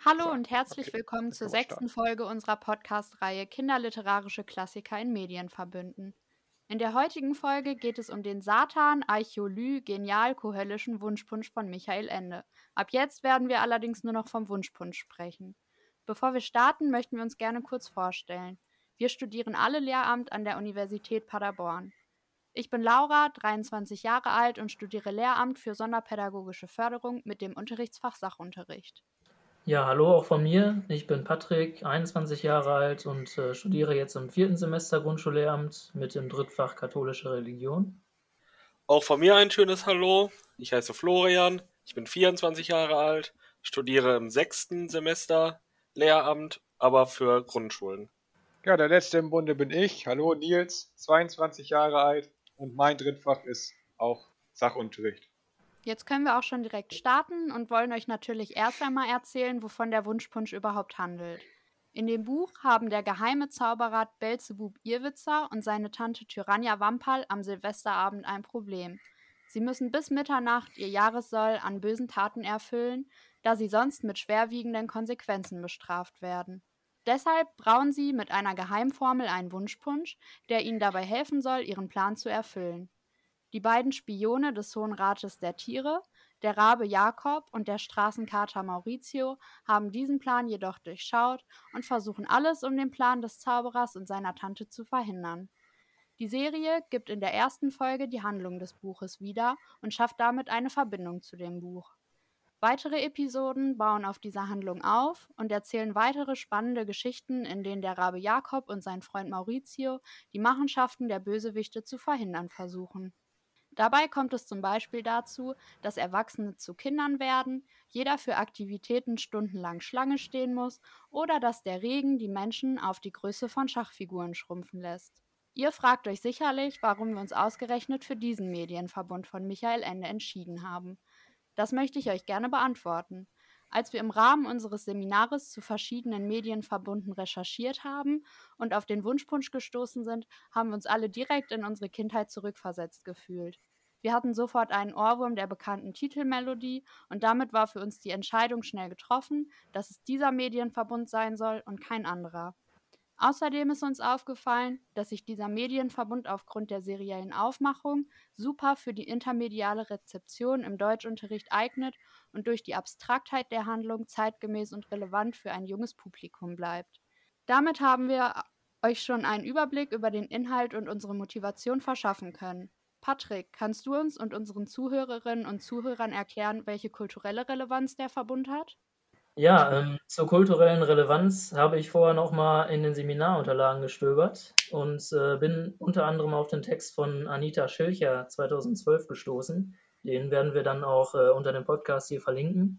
Hallo So, und herzlich okay, willkommen jetzt zur können wir 6. starten. Folge unserer Podcast-Reihe Kinderliterarische Klassiker in Medienverbünden. In der heutigen Folge geht es um den Satan Aicholü genial-kohöllischen Wunschpunsch von Michael Ende. Ab jetzt werden wir allerdings nur noch vom Wunschpunsch sprechen. Bevor wir starten, möchten wir uns gerne kurz vorstellen. Wir studieren alle Lehramt an der Universität Paderborn. Ich bin Laura, 23 Jahre alt und studiere Lehramt für sonderpädagogische Förderung mit dem Unterrichtsfach Sachunterricht. Ja, hallo auch von mir. Ich bin Patrick, 21 Jahre alt und studiere jetzt im 4. Semester Grundschullehramt mit dem Drittfach Katholische Religion. Auch von mir ein schönes Hallo. Ich heiße Florian, ich bin 24 Jahre alt, studiere im 6. Semester Lehramt, aber für Grundschulen. Ja, der letzte im Bunde bin ich. Hallo Nils, 22 Jahre alt und mein Drittfach ist auch Sachunterricht. Jetzt können wir auch schon direkt starten und wollen euch natürlich erst einmal erzählen, wovon der Wunschpunsch überhaupt handelt. In dem Buch haben der geheime Zauberer Belzebub Irrwitzer und seine Tante Tyrannja Wamperl am Silvesterabend ein Problem. Sie müssen bis Mitternacht ihr Jahressoll an bösen Taten erfüllen, da sie sonst mit schwerwiegenden Konsequenzen bestraft werden. Deshalb brauen sie mit einer Geheimformel einen Wunschpunsch, der ihnen dabei helfen soll, ihren Plan zu erfüllen. Die beiden Spione des Hohen Rates der Tiere, der Rabe Jakob und der Straßenkater Maurizio, haben diesen Plan jedoch durchschaut und versuchen alles, um den Plan des Zauberers und seiner Tante zu verhindern. Die Serie gibt in der ersten Folge die Handlung des Buches wieder und schafft damit eine Verbindung zu dem Buch. Weitere Episoden bauen auf dieser Handlung auf und erzählen weitere spannende Geschichten, in denen der Rabe Jakob und sein Freund Maurizio die Machenschaften der Bösewichte zu verhindern versuchen. Dabei kommt es zum Beispiel dazu, dass Erwachsene zu Kindern werden, jeder für Aktivitäten stundenlang Schlange stehen muss oder dass der Regen die Menschen auf die Größe von Schachfiguren schrumpfen lässt. Ihr fragt euch sicherlich, warum wir uns ausgerechnet für diesen Medienverbund von Michael Ende entschieden haben. Das möchte ich euch gerne beantworten. Als wir im Rahmen unseres Seminares zu verschiedenen Medienverbunden recherchiert haben und auf den Wunschpunsch gestoßen sind, haben wir uns alle direkt in unsere Kindheit zurückversetzt gefühlt. Wir hatten sofort einen Ohrwurm der bekannten Titelmelodie und damit war für uns die Entscheidung schnell getroffen, dass es dieser Medienverbund sein soll und kein anderer. Außerdem ist uns aufgefallen, dass sich dieser Medienverbund aufgrund der seriellen Aufmachung super für die intermediale Rezeption im Deutschunterricht eignet und durch die Abstraktheit der Handlung zeitgemäß und relevant für ein junges Publikum bleibt. Damit haben wir euch schon einen Überblick über den Inhalt und unsere Motivation verschaffen können. Patrick, kannst du uns und unseren Zuhörerinnen und Zuhörern erklären, welche kulturelle Relevanz der Verbund hat? Ja, zur kulturellen Relevanz habe ich vorher noch mal in den Seminarunterlagen gestöbert und bin unter anderem auf den Text von Anita Schilcher 2012 gestoßen. Den werden wir dann auch unter dem Podcast hier verlinken.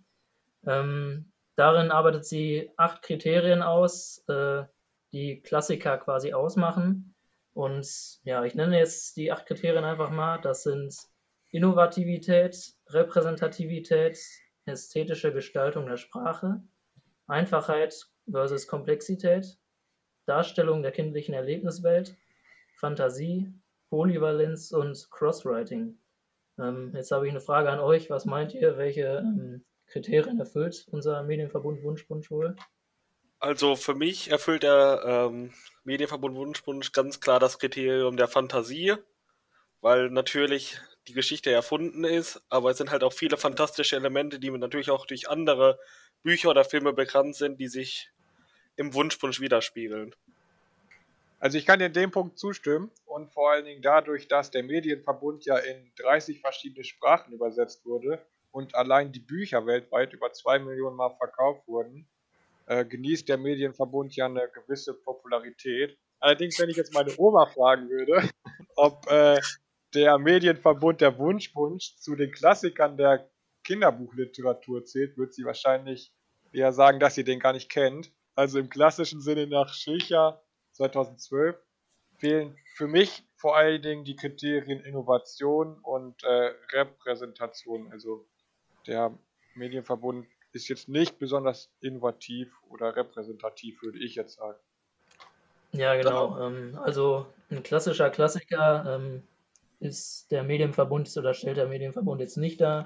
Darin arbeitet sie 8 Kriterien aus, die Klassiker quasi ausmachen. Und ja, ich nenne jetzt die 8 Kriterien einfach mal. Das sind Innovativität, Repräsentativität, ästhetische Gestaltung der Sprache, Einfachheit versus Komplexität, Darstellung der kindlichen Erlebniswelt, Fantasie, Polyvalenz und Crosswriting. Jetzt habe ich eine Frage an euch. Was meint ihr, welche Kriterien erfüllt unser Medienverbund Wunschpunsch wohl? Also für mich erfüllt der Medienverbund Wunschpunsch ganz klar das Kriterium der Fantasie, weil natürlich die Geschichte erfunden ist, aber es sind halt auch viele fantastische Elemente, die natürlich auch durch andere Bücher oder Filme bekannt sind, die sich im Wunschpunsch widerspiegeln. Also ich kann dir in dem Punkt zustimmen und vor allen Dingen dadurch, dass der Medienverbund ja in 30 verschiedene Sprachen übersetzt wurde und allein die Bücher weltweit über 2 Millionen Mal verkauft wurden, genießt der Medienverbund ja eine gewisse Popularität. Allerdings, wenn ich jetzt meine Oma fragen würde, ob der Medienverbund der Wunschpunsch zu den Klassikern der Kinderbuchliteratur zählt, wird sie wahrscheinlich eher sagen, dass sie den gar nicht kennt. Also im klassischen Sinne nach Schilcher 2012 fehlen für mich vor allen Dingen die Kriterien Innovation und Repräsentation. Also der Medienverbund ist jetzt nicht besonders innovativ oder repräsentativ, würde ich jetzt sagen. Ja, genau. Also ein klassischer Klassiker ist der Medienverbund oder stellt der Medienverbund jetzt nicht dar.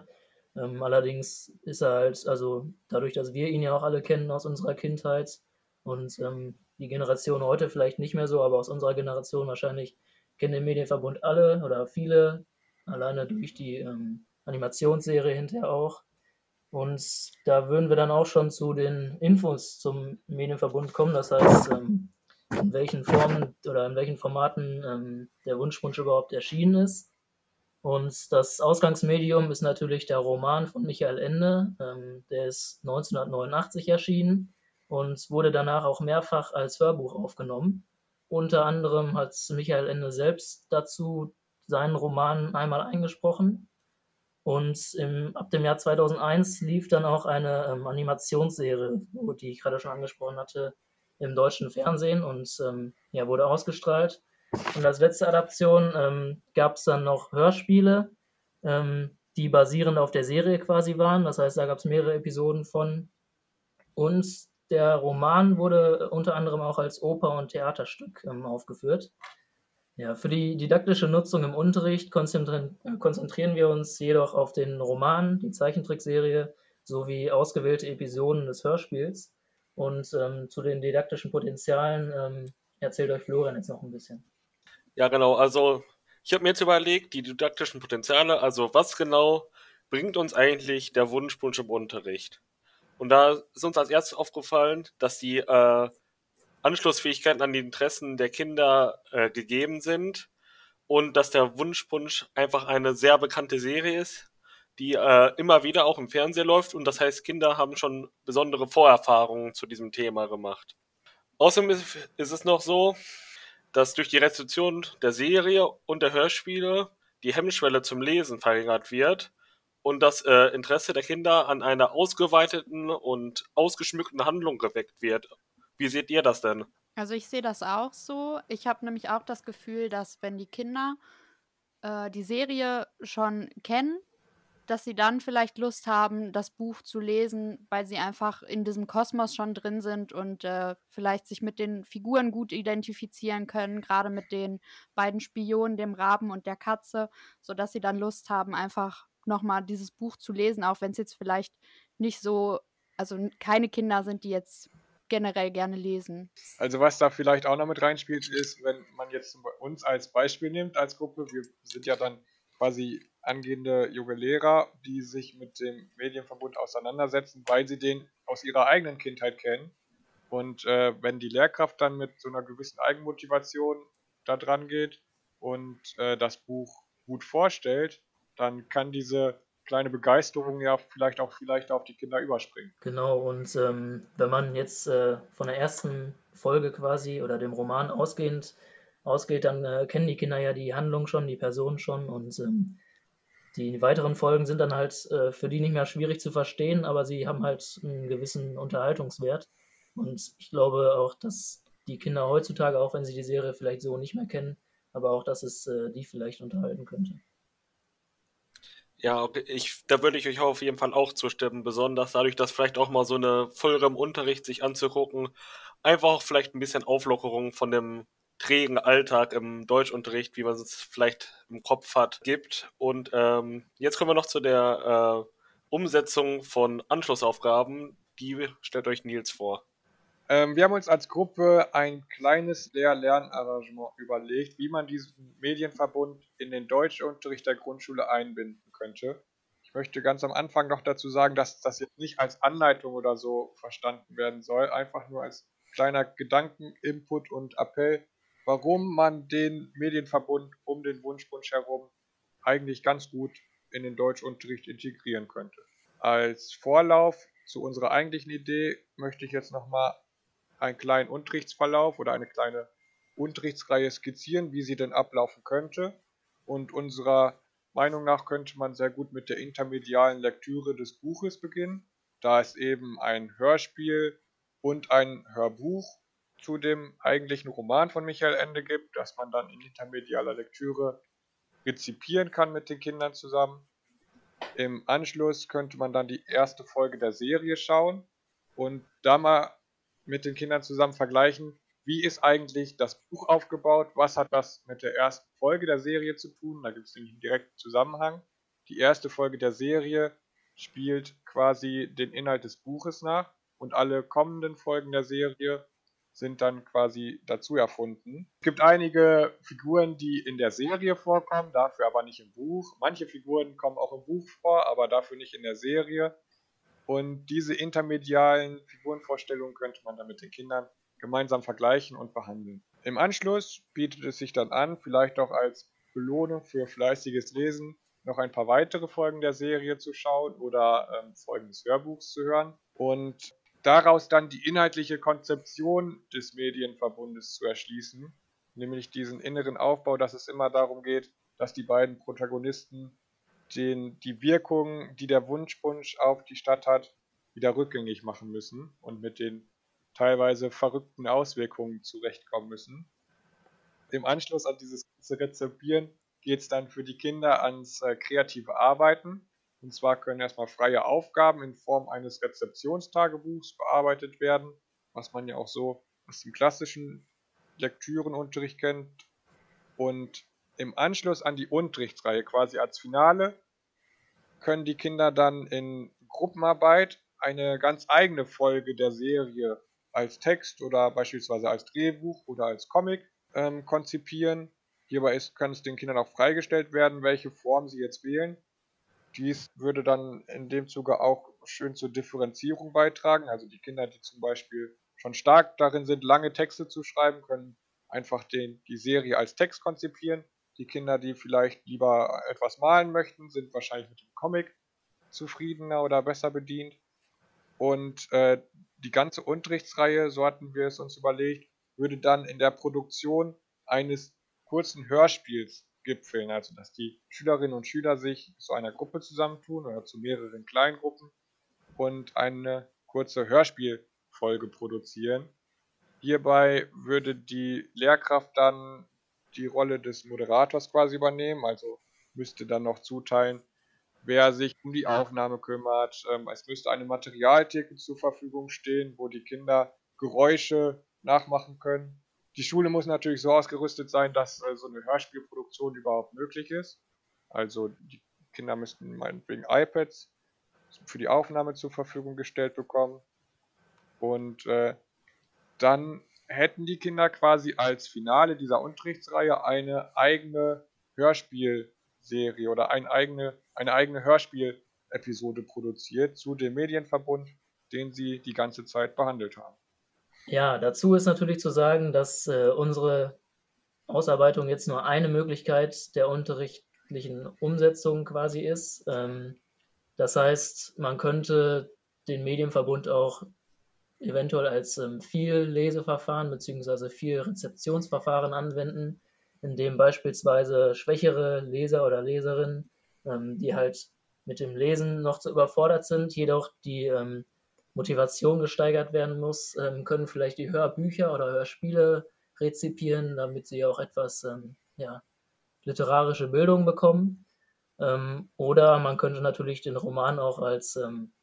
Allerdings ist er halt, also dadurch, dass wir ihn ja auch alle kennen aus unserer Kindheit und die Generation heute vielleicht nicht mehr so, aber aus unserer Generation wahrscheinlich kennen den Medienverbund alle oder viele, alleine durch die Animationsserie hinterher auch. Und da würden wir dann auch schon zu den Infos zum Medienverbund kommen. Das heißt, in welchen Formen oder in welchen Formaten der Wunschpunsch überhaupt erschienen ist. Und das Ausgangsmedium ist natürlich der Roman von Michael Ende. Der ist 1989 erschienen und wurde danach auch mehrfach als Hörbuch aufgenommen. Unter anderem hat Michael Ende selbst dazu seinen Roman einmal eingesprochen. Und ab dem Jahr 2001 lief dann auch eine Animationsserie, die ich gerade schon angesprochen hatte, im deutschen Fernsehen und wurde ausgestrahlt. Und als letzte Adaption gab es dann noch Hörspiele, die basierend auf der Serie quasi waren. Das heißt, da gab es mehrere Episoden von. Und der Roman wurde unter anderem auch als Oper- und Theaterstück aufgeführt. Ja, für die didaktische Nutzung im Unterricht konzentrieren wir uns jedoch auf den Roman, die Zeichentrickserie sowie ausgewählte Episoden des Hörspiels. Und zu den didaktischen Potenzialen erzählt euch Florian jetzt noch ein bisschen. Ja, genau. Also, ich habe mir jetzt überlegt, die didaktischen Potenziale, also was genau bringt uns eigentlich der Wunschpunsch im Unterricht? Und da ist uns als erstes aufgefallen, dass die Anschlussfähigkeiten an die Interessen der Kinder gegeben sind und dass der Wunschpunsch einfach eine sehr bekannte Serie ist, die immer wieder auch im Fernsehen läuft und das heißt, Kinder haben schon besondere Vorerfahrungen zu diesem Thema gemacht. Außerdem ist es noch so, dass durch die Rezeption der Serie und der Hörspiele die Hemmschwelle zum Lesen verringert wird und das Interesse der Kinder an einer ausgeweiteten und ausgeschmückten Handlung geweckt wird. Wie seht ihr das denn? Also ich sehe das auch so. Ich habe nämlich auch das Gefühl, dass wenn die Kinder die Serie schon kennen, dass sie dann vielleicht Lust haben, das Buch zu lesen, weil sie einfach in diesem Kosmos schon drin sind und vielleicht sich mit den Figuren gut identifizieren können, gerade mit den beiden Spionen, dem Raben und der Katze, sodass sie dann Lust haben, einfach nochmal dieses Buch zu lesen, auch wenn es jetzt vielleicht nicht so, also keine Kinder sind, die jetzt generell gerne lesen. Also was da vielleicht auch noch mit reinspielt, ist, wenn man jetzt uns als Beispiel nimmt, als Gruppe, wir sind ja dann quasi angehende junge Lehrer, die sich mit dem Medienverbund auseinandersetzen, weil sie den aus ihrer eigenen Kindheit kennen. Und wenn die Lehrkraft dann mit so einer gewissen Eigenmotivation da dran geht und das Buch gut vorstellt, dann kann diese kleine Begeisterung ja vielleicht auf die Kinder überspringen. Genau, und wenn man jetzt von der ersten Folge quasi oder dem Roman ausgeht, dann kennen die Kinder ja die Handlung schon, die Person schon und die weiteren Folgen sind dann halt für die nicht mehr schwierig zu verstehen, aber sie haben halt einen gewissen Unterhaltungswert. Und ich glaube auch, dass die Kinder heutzutage, auch wenn sie die Serie vielleicht so nicht mehr kennen, aber auch, dass es die vielleicht unterhalten könnte. Ja, okay, da würde ich euch auf jeden Fall auch zustimmen, besonders dadurch, dass vielleicht auch mal so eine Folge im Unterricht sich anzugucken, einfach auch vielleicht ein bisschen Auflockerung von dem trägen Alltag im Deutschunterricht, wie man es vielleicht im Kopf hat, gibt. Und jetzt kommen wir noch zu der Umsetzung von Anschlussaufgaben. Die stellt euch Nils vor. Wir haben uns als Gruppe ein kleines Lehr-Lernarrangement überlegt, wie man diesen Medienverbund in den Deutschunterricht der Grundschule einbinden könnte. Ich möchte ganz am Anfang noch dazu sagen, dass das jetzt nicht als Anleitung oder so verstanden werden soll, einfach nur als kleiner Gedankeninput und Appell, warum man den Medienverbund um den Wunschpunsch herum eigentlich ganz gut in den Deutschunterricht integrieren könnte. Als Vorlauf zu unserer eigentlichen Idee möchte ich jetzt nochmal einen kleinen Unterrichtsverlauf oder eine kleine Unterrichtsreihe skizzieren, wie sie denn ablaufen könnte. Und unserer Meinung nach könnte man sehr gut mit der intermedialen Lektüre des Buches beginnen, da es eben ein Hörspiel und ein Hörbuch zu dem eigentlichen Roman von Michael Ende gibt, das man dann in intermedialer Lektüre rezipieren kann mit den Kindern zusammen. Im Anschluss könnte man dann die erste Folge der Serie schauen und da mal mit den Kindern zusammen vergleichen, wie ist eigentlich das Buch aufgebaut, was hat das mit der ersten Folge der Serie zu tun, da gibt es nämlich einen direkten Zusammenhang. Die erste Folge der Serie spielt quasi den Inhalt des Buches nach und alle kommenden Folgen der Serie sind dann quasi dazu erfunden. Es gibt einige Figuren, die in der Serie vorkommen, dafür aber nicht im Buch. Manche Figuren kommen auch im Buch vor, aber dafür nicht in der Serie. Und diese intermedialen Figurenvorstellungen könnte man dann mit den Kindern gemeinsam vergleichen und behandeln. Im Anschluss bietet es sich dann an, vielleicht auch als Belohnung für fleißiges Lesen, noch ein paar weitere Folgen der Serie zu schauen oder Folgen des Hörbuchs zu hören und daraus dann die inhaltliche Konzeption des Medienverbundes zu erschließen, nämlich diesen inneren Aufbau, dass es immer darum geht, dass die beiden Protagonisten die Wirkung, die der Wunschpunsch auf die Stadt hat, wieder rückgängig machen müssen und mit den teilweise verrückten Auswirkungen zurechtkommen müssen. Im Anschluss an dieses ganze Rezipieren geht es dann für die Kinder ans kreative Arbeiten. Und zwar können erstmal freie Aufgaben in Form eines Rezeptionstagebuchs bearbeitet werden, was man ja auch so aus dem klassischen Lektürenunterricht kennt. Und im Anschluss an die Unterrichtsreihe, quasi als Finale, können die Kinder dann in Gruppenarbeit eine ganz eigene Folge der Serie als Text oder beispielsweise als Drehbuch oder als Comic konzipieren. Hierbei kann es den Kindern auch freigestellt werden, welche Form sie jetzt wählen. Dies würde dann in dem Zuge auch schön zur Differenzierung beitragen. Also die Kinder, die zum Beispiel schon stark darin sind, lange Texte zu schreiben, können einfach die Serie als Text konzipieren. Die Kinder, die vielleicht lieber etwas malen möchten, sind wahrscheinlich mit dem Comic zufriedener oder besser bedient. Und die ganze Unterrichtsreihe, so hatten wir es uns überlegt, würde dann in der Produktion eines kurzen Hörspiels gipfeln. Also dass die Schülerinnen und Schüler sich zu einer Gruppe zusammentun oder zu mehreren kleinen Gruppen und eine kurze Hörspielfolge produzieren. Hierbei würde die Lehrkraft dann die Rolle des Moderators quasi übernehmen, also müsste dann noch zuteilen, wer sich um die Aufnahme kümmert. Es müsste eine Materialtheke zur Verfügung stehen, wo die Kinder Geräusche nachmachen können. Die Schule muss natürlich so ausgerüstet sein, dass so eine Hörspielproduktion überhaupt möglich ist. Also die Kinder müssten meinetwegen iPads für die Aufnahme zur Verfügung gestellt bekommen. Und dann hätten die Kinder quasi als Finale dieser Unterrichtsreihe eine eigene Hörspielserie oder eine eigene Hörspielepisode produziert zu dem Medienverbund, den sie die ganze Zeit behandelt haben. Ja, dazu ist natürlich zu sagen, dass unsere Ausarbeitung jetzt nur eine Möglichkeit der unterrichtlichen Umsetzung quasi ist. Das heißt, man könnte den Medienverbund auch eventuell als Vielleseverfahren bzw. Vielrezeptionsverfahren anwenden, in dem beispielsweise schwächere Leser oder Leserinnen, die halt mit dem Lesen noch zu überfordert sind, jedoch die Motivation gesteigert werden muss, können vielleicht die Hörbücher oder Hörspiele rezipieren, damit sie auch etwas literarische Bildung bekommen. Oder man könnte natürlich den Roman auch als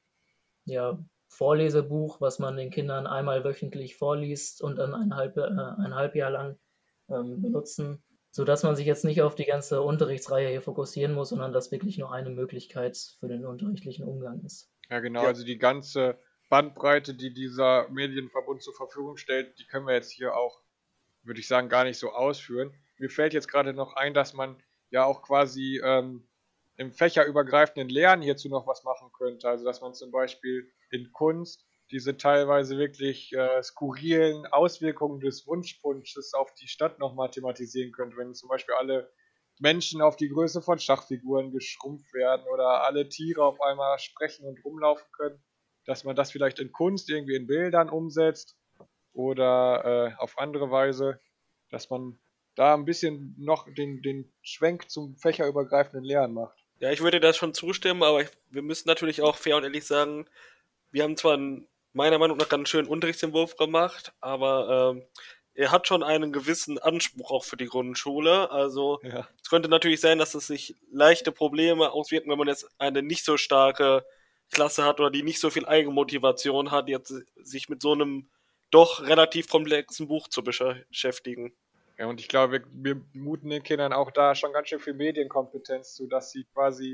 Vorlesebuch, was man den Kindern einmal wöchentlich vorliest und dann ein Halbjahr lang benutzen, sodass man sich jetzt nicht auf die ganze Unterrichtsreihe hier fokussieren muss, sondern das wirklich nur eine Möglichkeit für den unterrichtlichen Umgang ist. Ja, genau, also die ganze Bandbreite, die dieser Medienverbund zur Verfügung stellt, die können wir jetzt hier auch, würde ich sagen, gar nicht so ausführen. Mir fällt jetzt gerade noch ein, dass man ja auch quasi im fächerübergreifenden Lernen hierzu noch was machen könnte. Also dass man zum Beispiel in Kunst diese teilweise wirklich skurrilen Auswirkungen des Wunschpunsches auf die Stadt nochmal thematisieren könnte. Wenn zum Beispiel alle Menschen auf die Größe von Schachfiguren geschrumpft werden oder alle Tiere auf einmal sprechen und rumlaufen können, dass man das vielleicht in Kunst irgendwie in Bildern umsetzt oder auf andere Weise, dass man da ein bisschen noch den Schwenk zum fächerübergreifenden Lernen macht. Ja, ich würde das schon zustimmen, aber wir müssen natürlich auch fair und ehrlich sagen, wir haben zwar meiner Meinung nach ganz schönen Unterrichtsentwurf gemacht, aber er hat schon einen gewissen Anspruch auch für die Grundschule. Also es könnte natürlich sein, dass es sich leichte Probleme auswirken, wenn man jetzt eine nicht so starke Klasse hat oder die nicht so viel Eigenmotivation hat, jetzt sich mit so einem doch relativ komplexen Buch zu beschäftigen. Ja, und ich glaube, wir muten den Kindern auch da schon ganz schön viel Medienkompetenz zu, dass sie quasi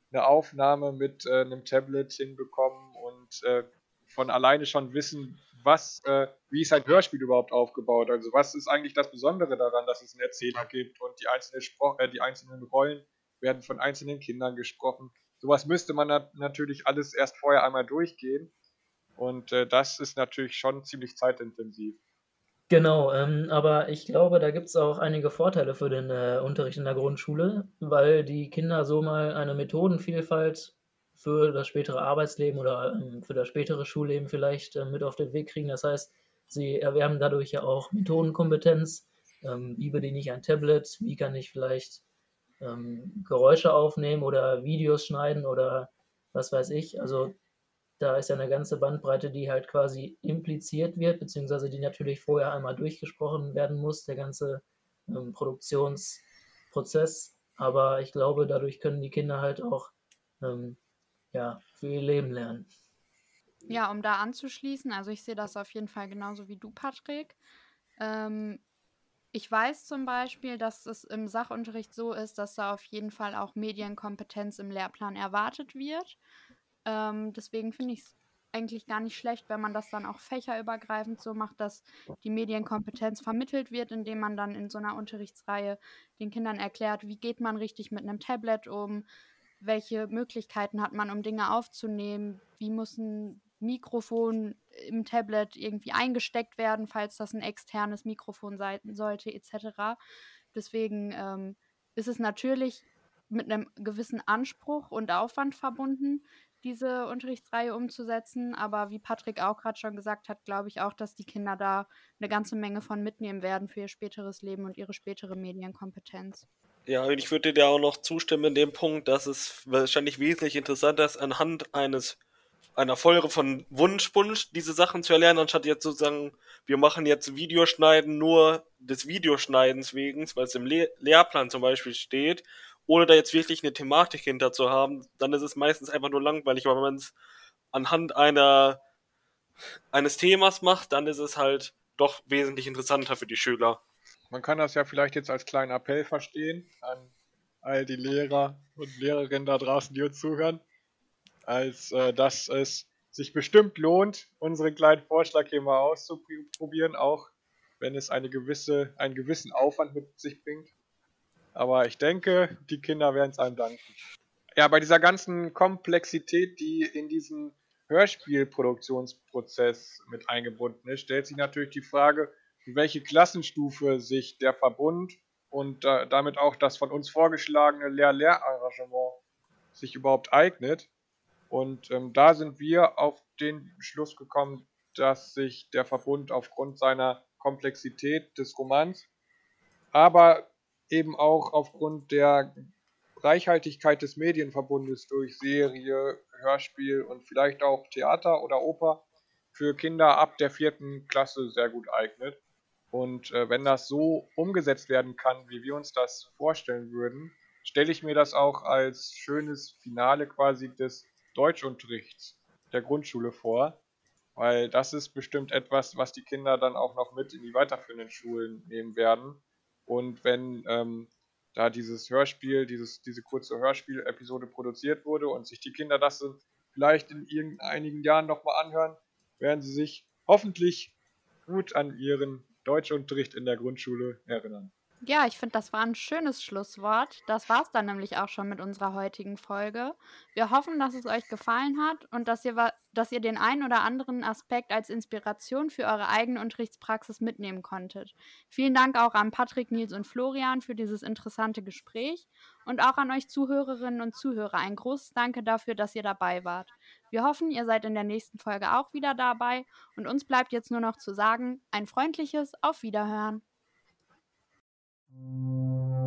eine Aufnahme mit einem Tablet hinbekommen und von alleine schon wissen, wie ist ein Hörspiel überhaupt aufgebaut. Also was ist eigentlich das Besondere daran, dass es einen Erzähler gibt und die einzelnen Rollen werden von einzelnen Kindern gesprochen. Sowas müsste man natürlich alles erst vorher einmal durchgehen. Und das ist natürlich schon ziemlich zeitintensiv. Genau, aber ich glaube, da gibt es auch einige Vorteile für den Unterricht in der Grundschule, weil die Kinder so mal eine Methodenvielfalt für das spätere Arbeitsleben oder für das spätere Schulleben vielleicht mit auf den Weg kriegen. Das heißt, sie erwerben dadurch ja auch Methodenkompetenz. Wie bediene ich ein Tablet? Wie kann ich vielleicht Geräusche aufnehmen oder Videos schneiden oder was weiß ich. Also da ist ja eine ganze Bandbreite, die halt quasi impliziert wird, beziehungsweise die natürlich vorher einmal durchgesprochen werden muss, der ganze Produktionsprozess. Aber ich glaube, dadurch können die Kinder halt auch ja, für ihr Leben lernen. Ja, um da anzuschließen, also ich sehe das auf jeden Fall genauso wie du, Patrick. Ich weiß zum Beispiel, dass es im Sachunterricht so ist, dass da auf jeden Fall auch Medienkompetenz im Lehrplan erwartet wird. Deswegen finde ich es eigentlich gar nicht schlecht, wenn man das dann auch fächerübergreifend so macht, dass die Medienkompetenz vermittelt wird, indem man dann in so einer Unterrichtsreihe den Kindern erklärt, wie geht man richtig mit einem Tablet um, welche Möglichkeiten hat man, um Dinge aufzunehmen, wie muss ein Mikrofon im Tablet irgendwie eingesteckt werden, falls das ein externes Mikrofon sein sollte, etc. Deswegen ist es natürlich mit einem gewissen Anspruch und Aufwand verbunden, diese Unterrichtsreihe umzusetzen. Aber wie Patrick auch gerade schon gesagt hat, glaube ich auch, dass die Kinder da eine ganze Menge von mitnehmen werden für ihr späteres Leben und ihre spätere Medienkompetenz. Ja, und ich würde dir auch noch zustimmen in dem Punkt, dass es wahrscheinlich wesentlich interessanter ist, anhand einer Folge von Wunschpunsch diese Sachen zu erlernen, anstatt jetzt sozusagen, wir machen jetzt Videoschneiden nur des Videoschneidens wegen, weil es im Lehrplan zum Beispiel steht, ohne da jetzt wirklich eine Thematik hinter zu haben, dann ist es meistens einfach nur langweilig, aber wenn man es anhand eines Themas macht, dann ist es halt doch wesentlich interessanter für die Schüler. Man kann das ja vielleicht jetzt als kleinen Appell verstehen an all die Lehrer und Lehrerinnen da draußen, die uns zuhören, als dass es sich bestimmt lohnt, unseren kleinen Vorschlag hier mal auszuprobieren, auch wenn es einen gewissen Aufwand mit sich bringt. Aber ich denke, die Kinder werden es einem danken. Ja, bei dieser ganzen Komplexität, die in diesen Hörspielproduktionsprozess mit eingebunden ist, stellt sich natürlich die Frage, für welche Klassenstufe sich der Verbund und damit auch das von uns vorgeschlagene Lehr-Lehr-Arrangement sich überhaupt eignet. Und da sind wir auf den Schluss gekommen, dass sich der Verbund aufgrund seiner Komplexität des Romans, aber eben auch aufgrund der Reichhaltigkeit des Medienverbundes durch Serie, Hörspiel und vielleicht auch Theater oder Oper für Kinder ab der 4. Klasse sehr gut eignet. Und wenn das so umgesetzt werden kann, wie wir uns das vorstellen würden, stelle ich mir das auch als schönes Finale quasi des Deutschunterrichts der Grundschule vor, weil das ist bestimmt etwas, was die Kinder dann auch noch mit in die weiterführenden Schulen nehmen werden. Und wenn da dieses Hörspiel, diese kurze Hörspiel-Episode produziert wurde und sich die Kinder das vielleicht in einigen Jahren nochmal anhören, werden sie sich hoffentlich gut an ihren Deutschunterricht in der Grundschule erinnern. Ja, ich finde, das war ein schönes Schlusswort. Das war's dann nämlich auch schon mit unserer heutigen Folge. Wir hoffen, dass es euch gefallen hat und dass ihr den einen oder anderen Aspekt als Inspiration für eure eigene Unterrichtspraxis mitnehmen konntet. Vielen Dank auch an Patrick, Nils und Florian für dieses interessante Gespräch und auch an euch Zuhörerinnen und Zuhörer ein großes Danke dafür, dass ihr dabei wart. Wir hoffen, ihr seid in der nächsten Folge auch wieder dabei und uns bleibt jetzt nur noch zu sagen, ein freundliches Auf Wiederhören.